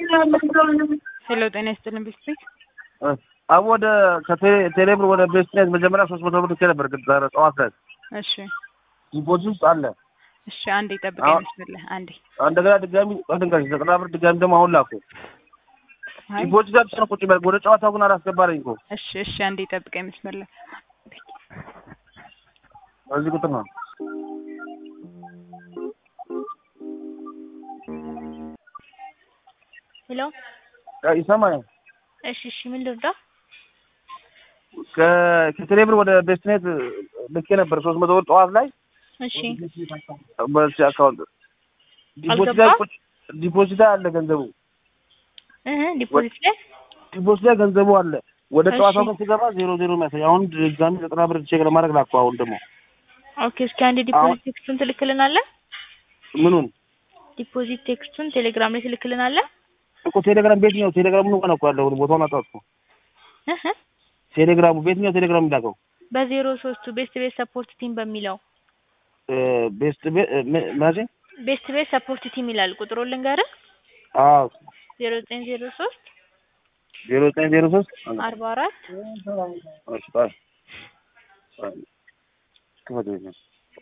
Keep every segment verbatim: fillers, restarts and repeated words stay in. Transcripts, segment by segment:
ሄሎ ጤና ይስጥልን ቢስፒክ አዎ ወደ ከቴሌብር ወደ ቤስትኔት መጀመሪያ ሶስት መቶ ብር ነበር ግን ጠዋት ላይ እሺ ዲፖዚት አለ እሺ አንዴ ጠብቀኝ መስመርልህ አንዴ እንደገና ድጋሚ ወደንጋሽ ዘጠና ብር ድጋሚ ደግሞ አሁን ላኩ ዲፖዚት አጥቶ ቁጭ በል ወደ ጨዋታው ግን አላስገባረኝ እኮ እሺ እሺ አንዴ ጠብቀኝ መስመርልህ እዚህ ቁጥር ነው ሄሎ ይሰማኝ እሺ እሺ ምን ልርዳ ከቴሌብር ወደ ቤስትኔት ልኬ ነበር ሶስት መቶ ብር ጠዋት ላይ እሺ በዚህ አካውንት ዲፖዚት ላይ ዲፖዚት አለ ገንዘቡ እህ ዲፖዚት ላይ ዲፖዚት ላይ ገንዘቡ አለ ወደ ጨዋታው ግን ሲገባ ዜሮ ዜሮ የሚያሳይ አሁን ድጋሚ ዘጠና ብር ቼክ ለማድረግ ላኩ አሁን ደግሞ ኦኬ እስኪ አንዴ ዲፖዚት ቴክስቱን ትልክልናለህ ምኑን ዲፖዚት ቴክስቱን ቴሌግራም ላይ ትልክልናለህ እኮ ቴሌግራም ቤት ነው ቴሌግራም ነው ቀን እኮ ያለው ቦታውን አጣጥፎ እህ ቴሌግራሙ ቤት ነው ቴሌግራም ይላከው በዜሮ ሶስት ቤስት ቤት ሰፖርት ቲም በሚለው ቤስት ቤት ማጂ ቤስት ቤት ሰፖርት ቲም ይላል ቁጥሩን ልንገርህ አዎ ዜሮ ዘጠኝ ዜሮ ሶስት ዜሮ ዘጠኝ ዜሮ ሶስት አርባ አራት እሺ ባይ ከወደ ነው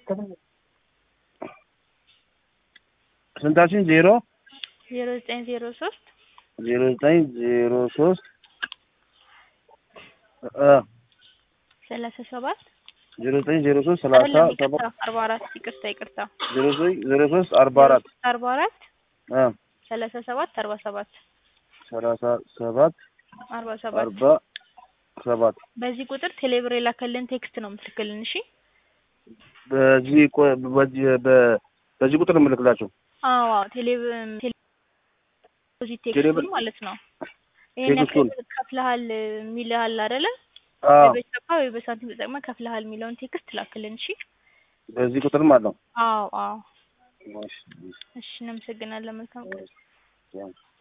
ስንታችን ዜሮ ዜሮ ዘጠኝ ዜሮ ሶስት ዜሮ ዘጠኝ ዜሮ ሶስት አ ሰላሳ ሰባት ዜሮ ዘጠኝ ዜሮ ሶስት ሰላሳ ሰባት አርባ አራት ይቅርታ ይቅርታ ዜሮ ዘጠኝ ዜሮ ሶስት አርባ አራት አርባ አራት አ ሰላሳ ሰባት አርባ ሰባት ሰላሳ ሰባት አርባ ሰባት አርባ ሰባት በዚህ ቁጥር ቴሌብር የላከልን ቴክስት ነው የምትልክልን እሺ በዚህ በዚህ በዚህ ቁጥር የምልክላችሁ አዎ ቴሌብር ቴሌብር ቴክስቱን ማለት ነው ይሄን ያክል ከፍለሃል የሚልሃል አይደለ አዎ በቻፓ ወይ በሳንቲም ተጠቅመህ ከፍለሃል የሚለውን ቴክስት ላክልን እሺ በዚህ ቁጥር ማለት ነው አዎ አዎ እሺ እሺ እናመሰግናለን መልካም ቀን